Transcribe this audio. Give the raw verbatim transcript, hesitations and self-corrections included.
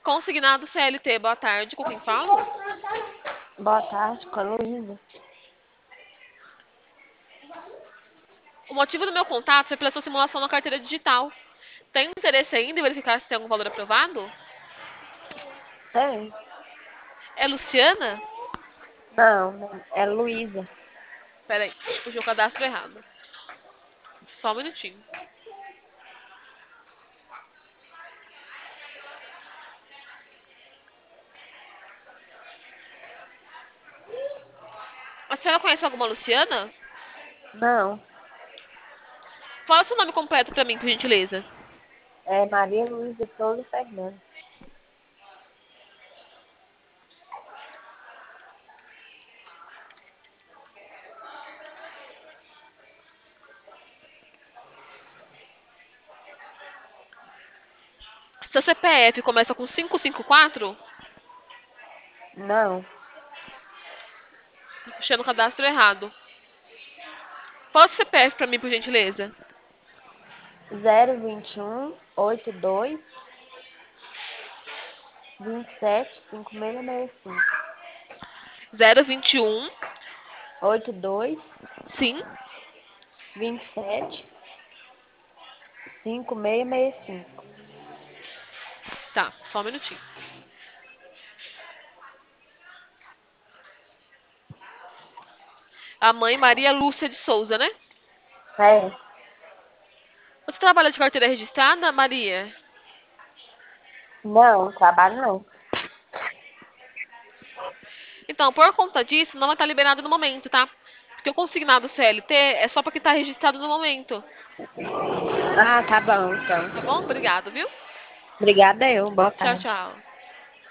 Consignado C L T, boa tarde. Com quem falo? Boa tarde, com a Luísa. O motivo do meu contato foi pela sua simulação na carteira digital. Tem interesse ainda em verificar se tem algum valor aprovado? Tem? É Luciana? Não, não, é Luísa. Peraí, puxei o cadastro errado. Só um minutinho. A senhora conhece alguma Luciana? Não, Fala seu nome completo pra mim, por gentileza. é Maria Luísa Souza Fernandes. Seu C P F começa com cinco cinco quatro? Não, Puxei no cadastro errado. Fala o C P F pra mim, por gentileza. zero vinte e um, oitenta e dois, vinte e sete, cinquenta e seis sessenta e cinco. zero vinte e um, oitenta e dois, sim. vinte e sete, cinquenta e seis sessenta e cinco. Tá, só um minutinho. A mãe Maria Lúcia de Souza, né? É, Você trabalha de carteira registrada, Maria? não, trabalho não. Então, por conta disso, não vai estar liberado no momento, tá? Porque o consignado C L T é só para quem está registrado no momento. Ah, tá bom, então. Tá bom? Obrigado, viu? Obrigada eu, boa Tchau, tarde. tchau.